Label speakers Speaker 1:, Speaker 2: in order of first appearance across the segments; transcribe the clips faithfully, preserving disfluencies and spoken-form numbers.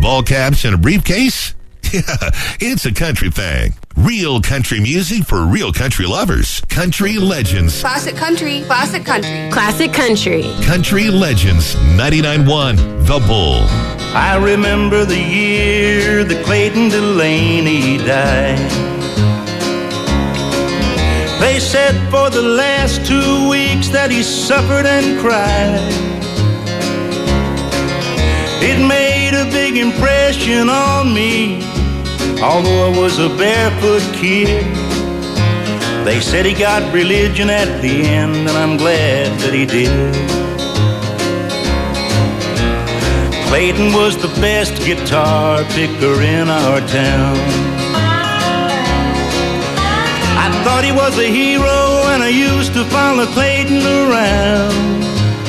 Speaker 1: ball caps and a briefcase? Yeah, it's a country thing. Real country music for real country lovers. Country Legends.
Speaker 2: Classic country. Classic country.
Speaker 3: Classic country.
Speaker 1: Country Legends ninety-nine point one, The Bull.
Speaker 4: I remember the year that Clayton Delaney died. They said for the last two weeks that he suffered and cried. It made a big impression on me, although I was a barefoot kid. They said he got religion at the end, and I'm glad that he did. Clayton was the best guitar picker in our town. I thought he was a hero, and I used to follow Clayton around.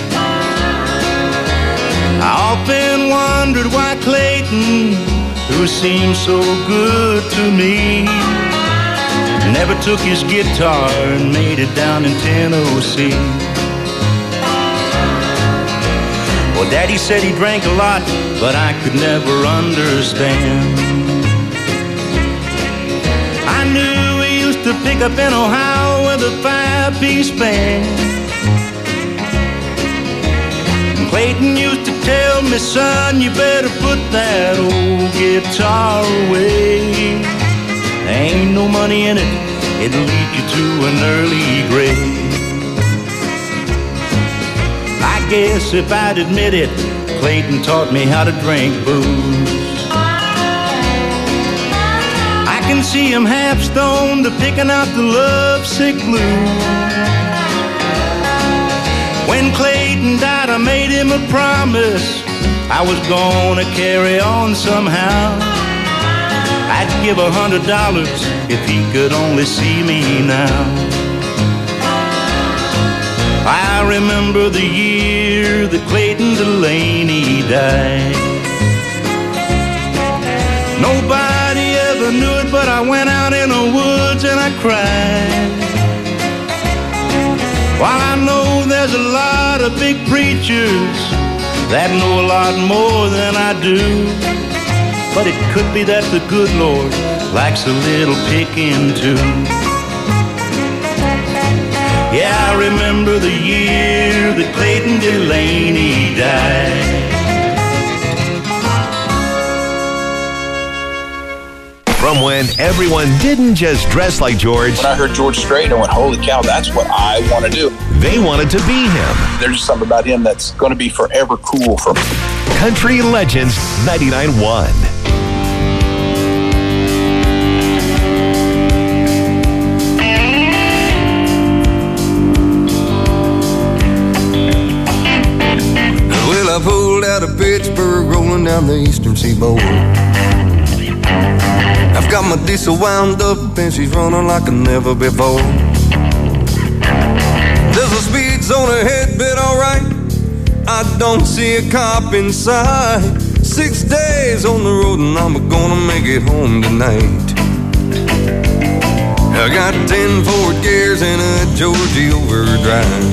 Speaker 4: I often wondered why Clayton, who seemed so good to me, never took his guitar and made it down in Tennessee. Well, Daddy said he drank a lot, but I could never understand. I knew he used to pick up in Ohio with a five-piece band. Clayton used to tell me, son, you better put that old guitar away. There ain't no money in it, it'll lead you to an early grave. I guess if I'd admit it, Clayton taught me how to drink booze. I can see him half stoned to picking out the lovesick blues. When Clayton died, I made him a promise I was gonna carry on somehow. I'd give a hundred dollars if he could only see me now. I remember the year that Clayton Delaney died. Nobody ever knew it, but I went out in the woods and I cried. While I know there's a lot of big preachers that know a lot more than I do, but it could be that the good Lord likes a little picking too. Yeah, I remember the year that Clayton Delaney died.
Speaker 1: From when everyone didn't just dress like George.
Speaker 5: When I heard George Strait, I went, holy cow, that's what I want to do.
Speaker 1: They wanted to be him.
Speaker 5: There's just something about him that's going to be forever cool for me.
Speaker 1: Country Legends ninety-nine point one.
Speaker 6: Well, I pulled out of Pittsburgh, rolling down the eastern seaboard. I've got my diesel wound up and she's running like a never before. There's a speed zone ahead, but alright, I don't see a cop inside. Six days on the road and I'm gonna make it home tonight. I got ten forward gears and a Georgie overdrive.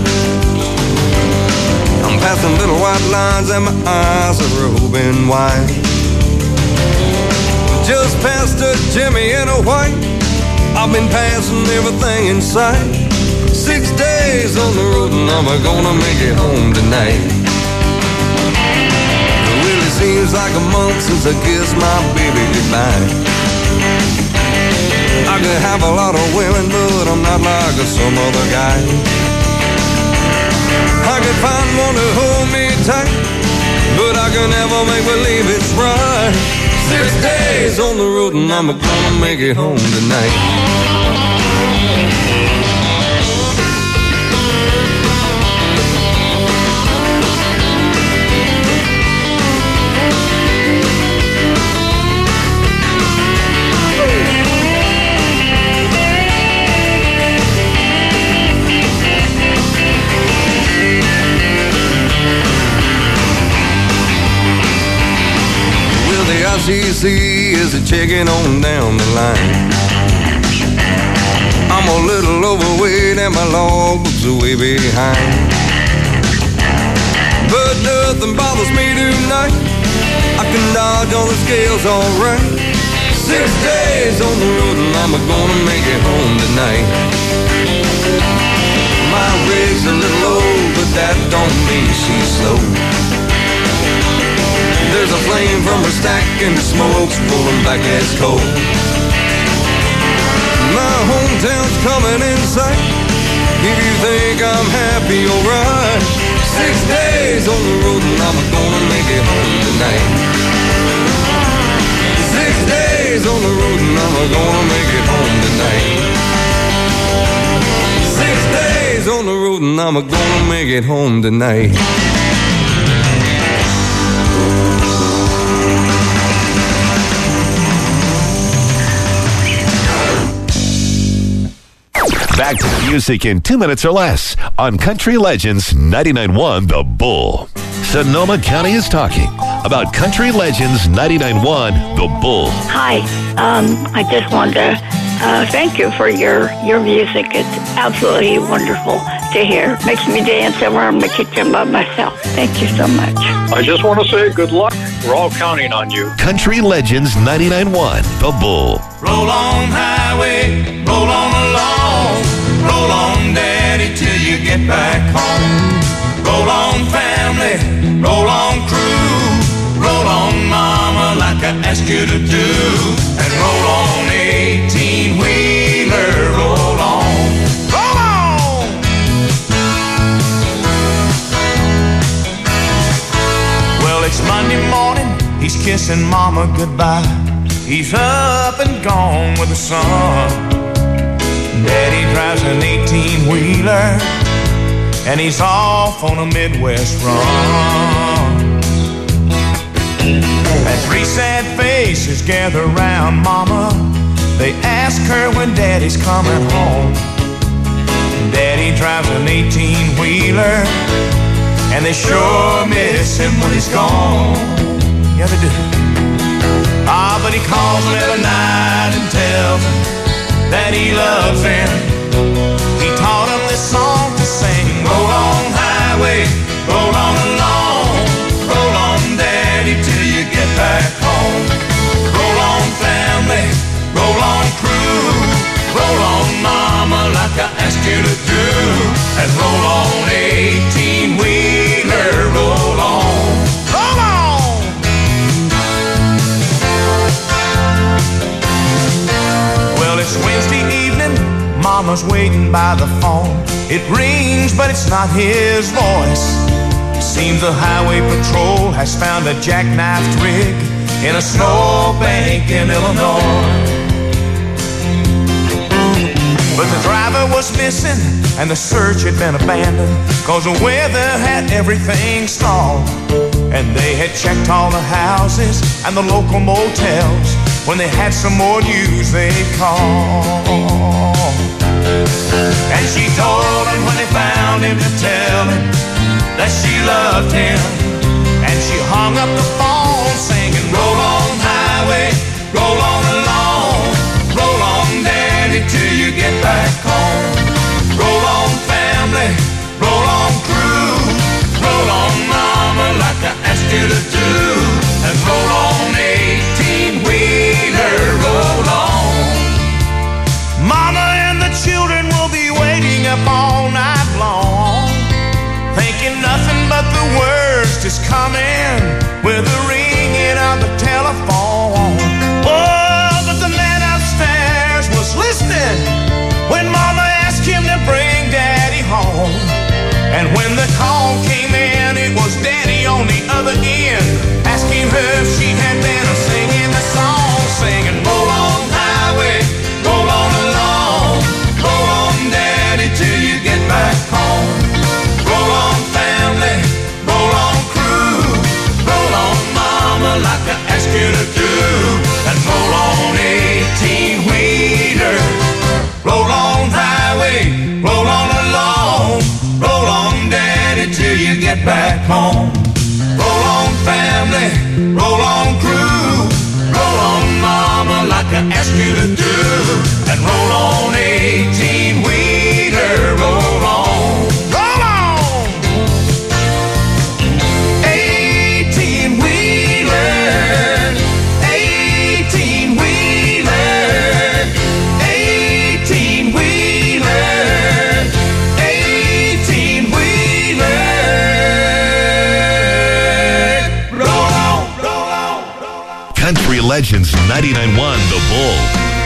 Speaker 6: I'm passing little white lines and my eyes are open wide. Just past a Jimmy in a white, I've been passing everything in sight. Six days on the road and I'm gonna make it home tonight. Well, it seems like a month since I kissed my baby goodbye. I could have a lot of women, but I'm not like some other guy. I could find one to hold me tight, but I can never make believe it's right. Six days on the road and I'm gonna make it home tonight. I C C is a checking on down the line. I'm a little overweight and my logbook's way behind, but nothing bothers me tonight. I can dodge all the scales alright. Six days on the road and I'm gonna make it home tonight. My rig's a little low, but that don't mean she's slow. There's a flame from her stack and the smoke's pulling back as coal. My hometown's coming in sight. If you think I'm happy, alright. Six days on the road and I'm gonna make it home tonight. Six days on the road and I'm gonna make it home tonight. Six days on the road and I'm gonna make it home tonight.
Speaker 1: Back to the music in two minutes or less on Country Legends ninety-nine point one The Bull. Sonoma County is talking about Country Legends ninety-nine point one The Bull.
Speaker 3: Hi, um, I just wanted to uh, thank you for your, your music. It's absolutely wonderful to hear. Makes me dance around the kitchen by myself. Thank you so much.
Speaker 7: I just want to say good luck. We're all counting on you.
Speaker 1: Country Legends ninety-nine point one The Bull.
Speaker 4: Roll on highway, roll on along, roll on daddy till you get back home. Roll on family, roll on crew, roll on mama like I asked you to do. And roll on eighteen-wheeler, roll on, roll on. Well, it's Monday morning, he's kissing mama goodbye. He's up and gone with the sun. Daddy drives an eighteen-wheeler, and he's off on a Midwest run. And three sad faces gather around mama. They ask her when daddy's coming home. Daddy drives an eighteen-wheeler, and they sure miss him when he's gone. Yeah, they do. Ah, but he calls them every night and tells them that he loves them. He taught them this song to sing. Roll on highway, roll on along, roll on daddy till you get back home. Roll on family, roll on crew, roll on mama like I asked you to do. And roll on eighteen-wheeler, roll on, roll on. Well, it's Wednesday evening, mama's waiting by the phone. It rings, but it's not his voice. Seems the highway patrol has found a jackknifed rig in a snowbank in Illinois. But the driver was missing and the search had been abandoned, cause the weather had everything stalled. And they had checked all the houses and the local motels. When they had some more news they'd call. And she told him when they found him to tell him that she loved him. And she hung up the phone singing, roll on highway, roll on along, roll on daddy till you get back home. Roll on family, roll on crew, roll on mama like I asked you to do. And roll on eighteen-wheeler, roll on. Mama and the children will be waiting up all night long, thinking nothing but the worst is coming with the ringing of the telephone. Oh, but the man upstairs was listening when mama asked him to bring daddy home. And when the call came in, it was daddy on the other end, asking her if she had been singing the song, singing, roll on highway, roll on along, roll on daddy till you get back home. Roll on family, roll on crew, roll on mama like I asked you to do. And roll on eighteen-wheeler, roll on highway, roll on along, roll on daddy till you get back home. Roll on family, roll on crew, roll on mama like I asked you to do. And roll on eighteen-wheeler, roll on, roll on. eighteen-wheeler,
Speaker 1: ninety-nine point one The Bull.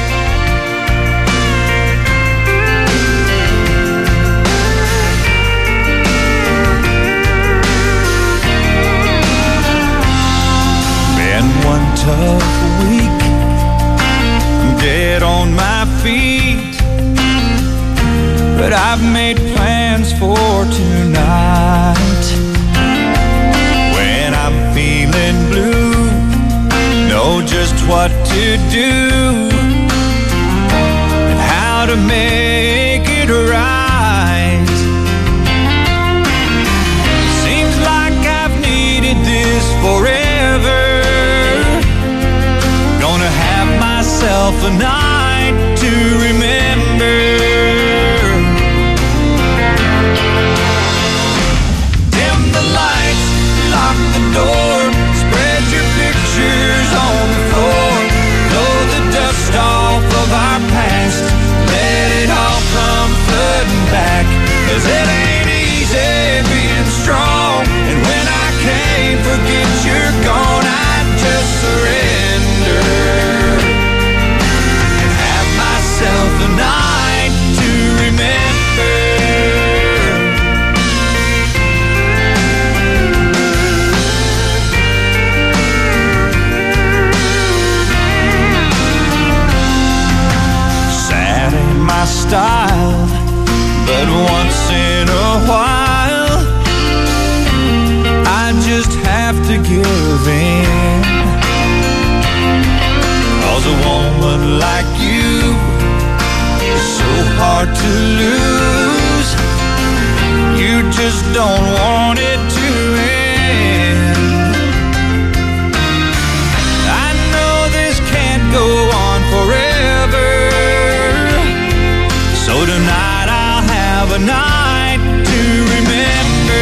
Speaker 8: One tough week, dead on my feet, but I've made plans for tonight. When I'm feeling blue, know just what to do and how to make it right. Seems like I've needed this forever. Myself a night to remember. Dim the lights, lock the door, spread your pictures on the floor, blow the dust off of our past, let it all come flooding back, 'cause it ain't easy being strong, and when I can't forget you're gone, I just surrender. A night to remember. Sad ain't my style, but once in a while I just have to give in, 'cause a woman like you so hard to lose. You just don't want it to end. I know this can't go on forever, so tonight I'll have a night to remember.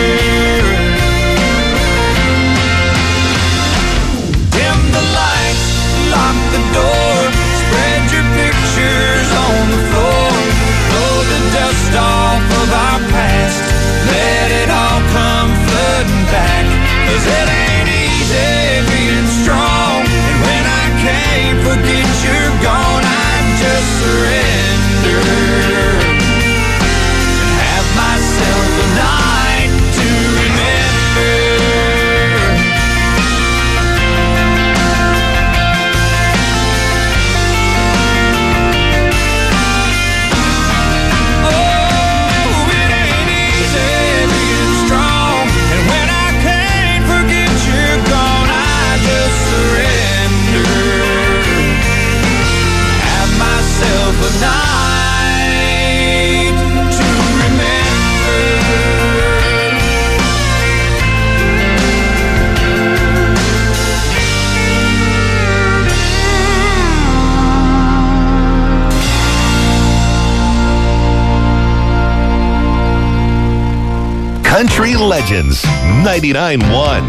Speaker 8: Dim the lights, lock the door, spread your pictures on the floor, blow the dust off of our past, let it all come flooding back, 'cause it ain't easy being strong, and when I can't forget you're gone, I just surrender and have myself a night to remember. A night to remember.
Speaker 1: Country Legends ninety-nine point one.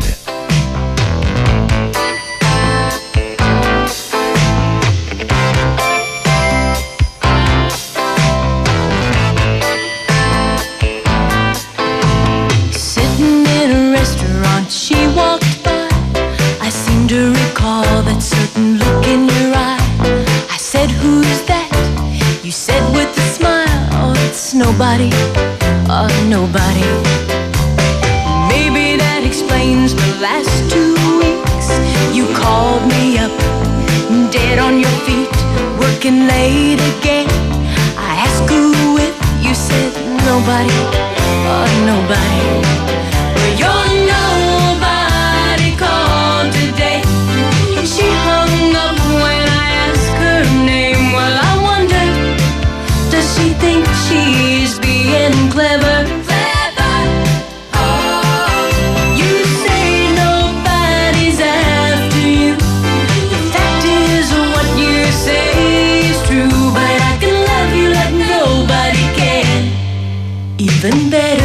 Speaker 9: Nobody, oh nobody. Maybe that explains the last two weeks. You called me up, dead on your feet, working late again. I asked who with, you said nobody, oh nobody. Well, your nobody called today. She hung up when I asked her name. Well, I wonder, does she think she's being clever? Clever. Oh, you say nobody's after you. The fact is, what you say is true. But I can love you like nobody can. Even better.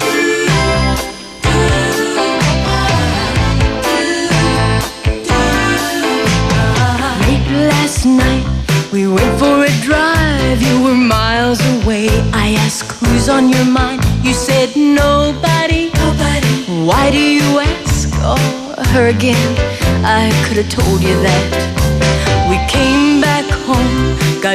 Speaker 9: Late last night, we went for a drive. You were miles away. I asked who's on your mind. You said nobody. Nobody. Why do you ask? Oh, her again. I could have told you that.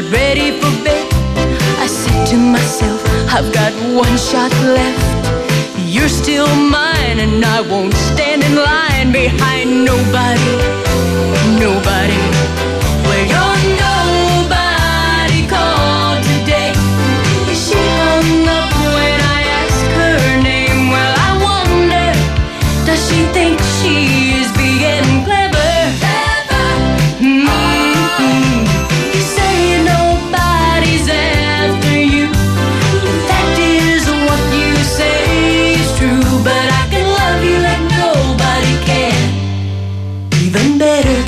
Speaker 9: night ready for bed, I said to myself, I've got one shot left. You're still mine, and I won't stand in line behind nobody, nobody. Well, you're nobody called today. She hung up when I asked her name. Well, I wonder, does she think she is being clever? Clever. Mm-hmm. You say nobody's after you. That is what you say is true, but I can love you like nobody can. Even better.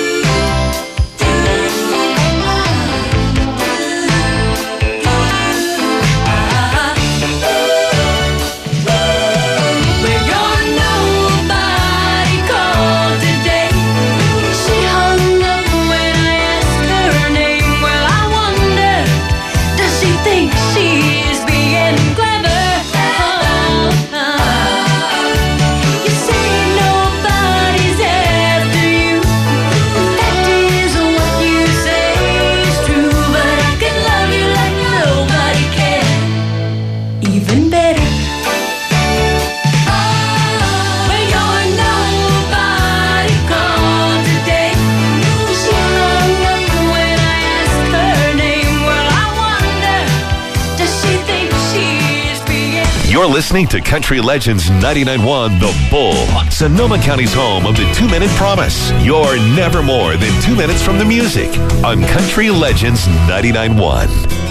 Speaker 1: You're listening to Country Legends ninety-nine point one The Bull, Sonoma County's home of the two-minute promise. You're never more than two minutes from the music on Country Legends ninety-nine point one.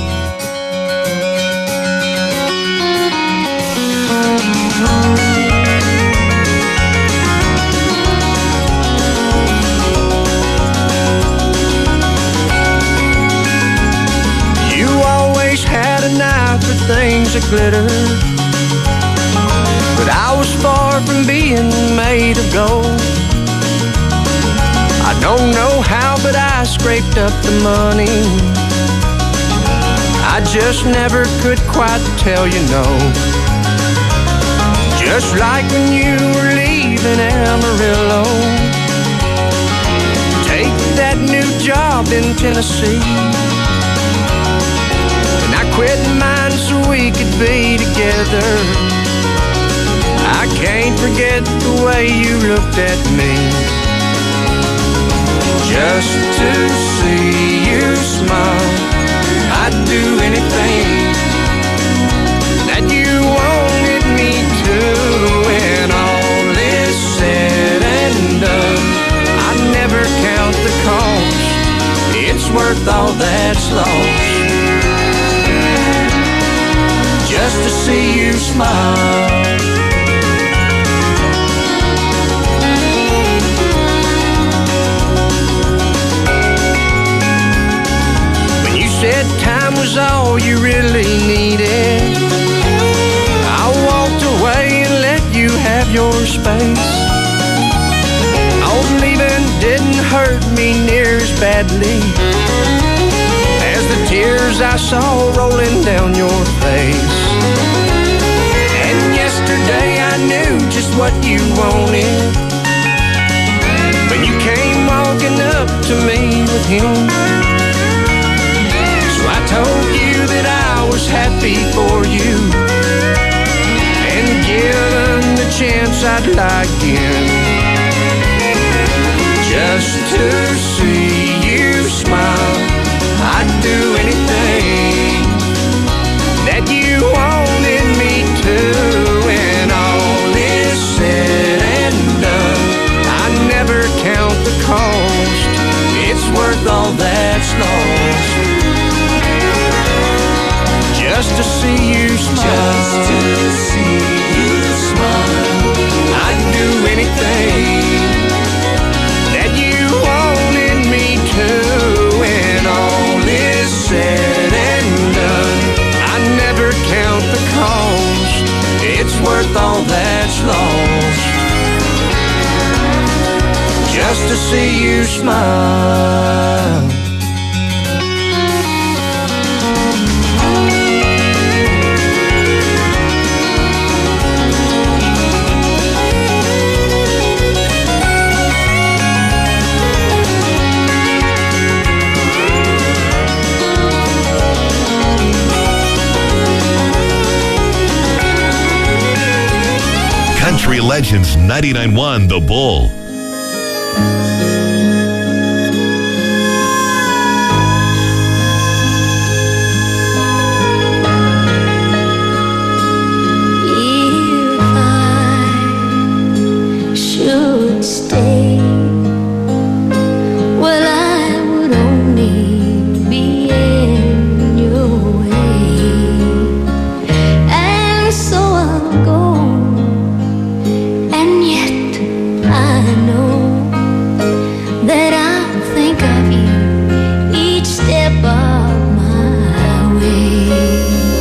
Speaker 8: You always had an eye for things that glitter, but I was far from being made of gold. I don't know how, but I scraped up the money. I just never could quite tell you no. Just like when you were leaving Amarillo, take that new job in Tennessee, and I quit mine so we could be together. I can't forget the way you looked at me. Just to see you smile, I'd do anything that you wanted me to. When all is said and done, I'd never count the cost. It's worth all that's lost, just to see you smile. Said time was all you really needed, I walked away and let you have your space. Oh, leaving didn't hurt me near as badly as the tears I saw rolling down your face. And yesterday I knew just what you wanted when you came walking up to me with him. I told you that I was happy for you, and given the chance I'd lie again, just to see you smile. I'd do anything that you wanted me to. When all is said and done, I never count the cost. It's worth all that's lost, just to see you smile. Just to see you smile. I'd do anything that you wanted me to. When all is said and done, I never count the cost. It's worth all that's lost, just to see you smile.
Speaker 1: Legends ninety-nine point one The Bull.
Speaker 9: Should stay, well, I would only be in your way, and so I'll go, and yet I know that I'll think of you each step of my way.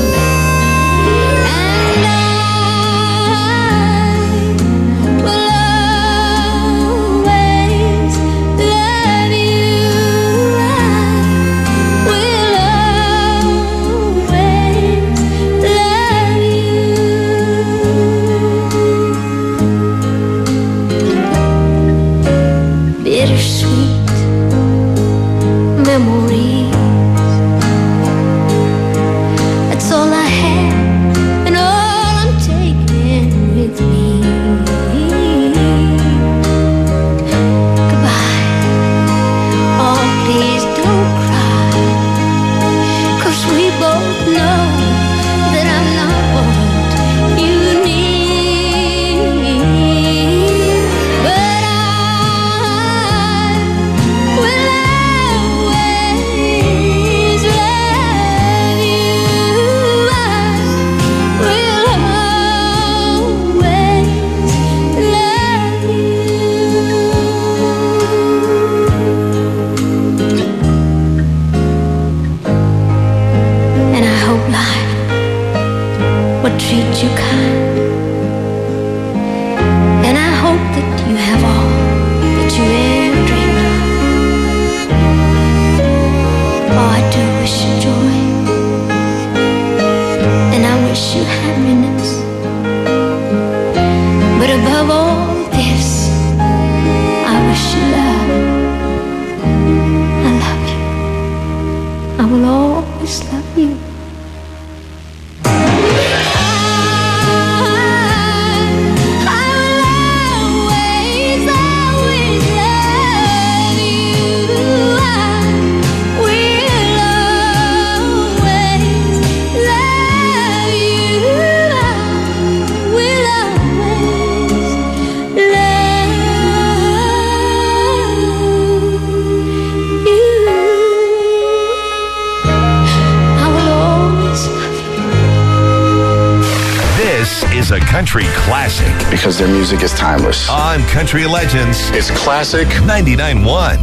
Speaker 1: A country classic
Speaker 5: because their music is timeless.
Speaker 1: On Country Legends,
Speaker 5: it's classic
Speaker 1: ninety-nine point one.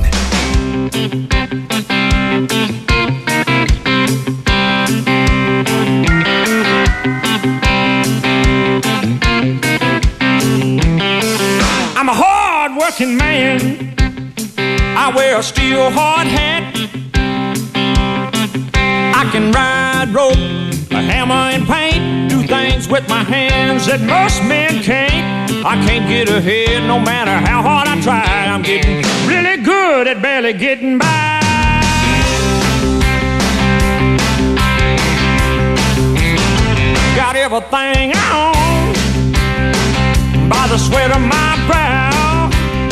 Speaker 8: I'm a hard-working man. I wear a steel hard hat. I can ride rope, a hammer and paint, do things with my hands that most men can't. I can't get ahead no matter how hard I try. I'm getting really good at barely getting by. Got everything I own by the sweat of my brow.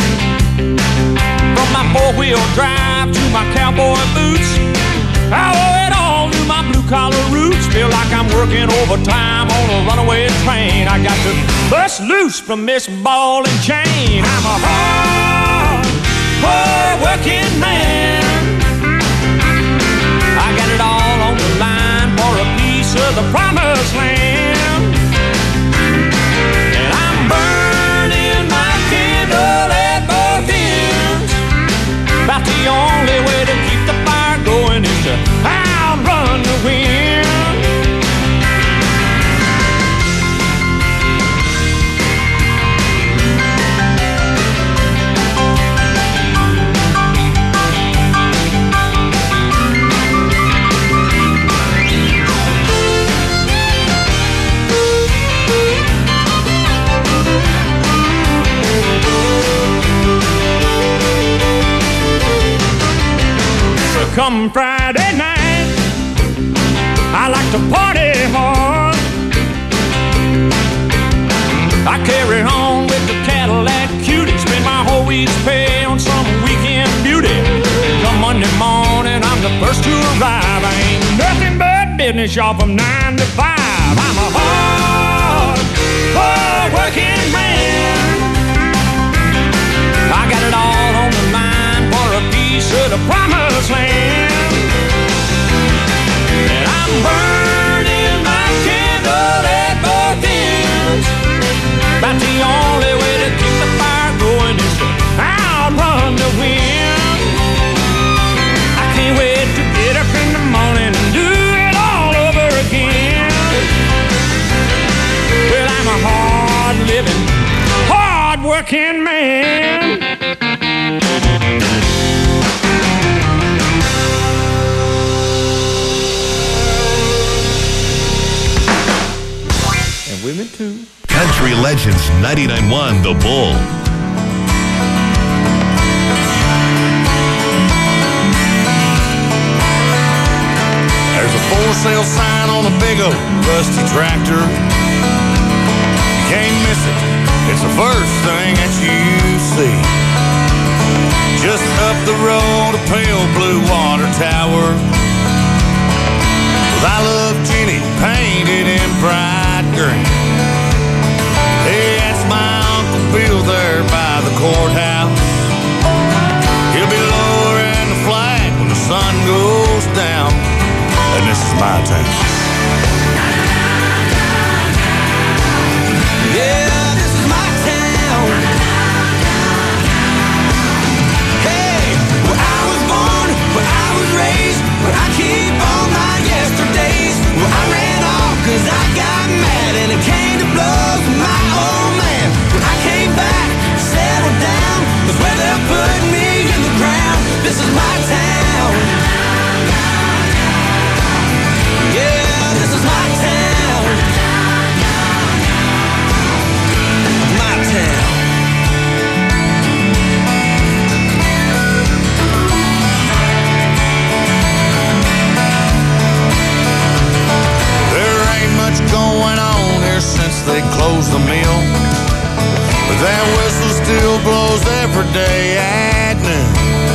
Speaker 8: From my four-wheel drive to my cowboy boots, I owe it all to my blue-collar roots. Feel like I'm working overtime on a runaway train. I got to bust loose from this ball and chain. I'm a hard, hard-working man. I got it all on the line for a piece of the promised land. And I'm burning my candle at both ends. About the only way to keep the fire going is to outrun the wind. Come Friday night, I like to party hard. I I carry on with the Cadillac cutie, spend my whole week's pay on some weekend beauty. Come Monday morning, I'm the first to arrive. I ain't nothing but business, y'all, from nine to five. I'm a hard, hard working man. I got it all on the line for a piece of the promised land. And I'm burning my candle at both ends. About the only way to keep the fire going is to outrun the wind. I can't wait to get up in the morning and do it all over again. Well, I'm a hard-living, hard-working man. And women too.
Speaker 1: Country Legends ninety-nine point one The Bull.
Speaker 4: There's a for sale sign on a big old rusty tractor. You can't miss it. It's the first thing that you see. Just up the road, a pale blue water tower. With I Love Jenny painted in bright green. Hey, that's my Uncle Bill there by the courthouse. He'll be lowering the flag when the sun goes down. And this is my town.
Speaker 8: Yeah, this is my town. Hey, where I was born, where I was raised, where I keep all my yesterdays. Where I ran off cause I got mad and it came to blows with my old man. When I came back, settled down, that's where they put me in the ground. This is my town. Yeah, this is my town. My town.
Speaker 4: There ain't much going on here since they closed the mill, but that whistle still blows every day at noon.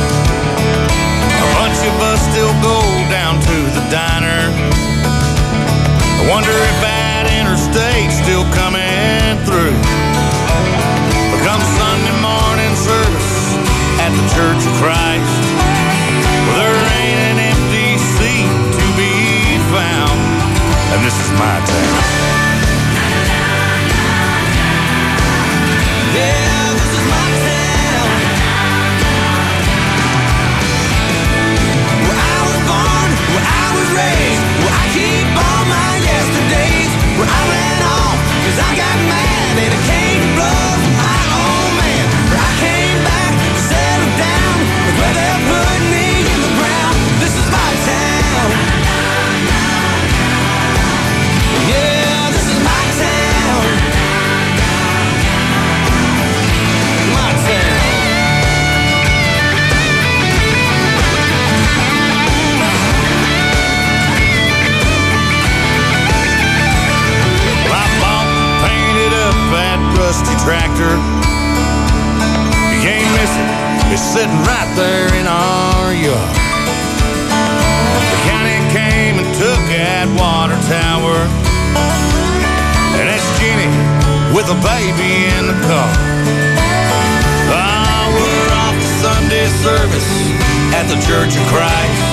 Speaker 4: A bunch of us still go down to the diner. I wonder if that interstate's still coming through. But come Sunday morning service at the Church of Christ, well, there ain't an empty seat to be found. And this is my town.
Speaker 8: Yeah, this is my town. Where I was born, where I was raised, where I keep all my yesterdays. Where I ran off cause I got mad and it came to blows with my old man. Where I came back, settled down, that's where they put me in the ground. This is my town. Yeah, this is my town. My town.
Speaker 4: Well, I bought and painted up that rusty tractor. You can't miss it. It's sitting right there in our yard. The county came and took that water tower. And that's Jenny with a baby in the car. Oh, we're off to Sunday service at the Church of Christ.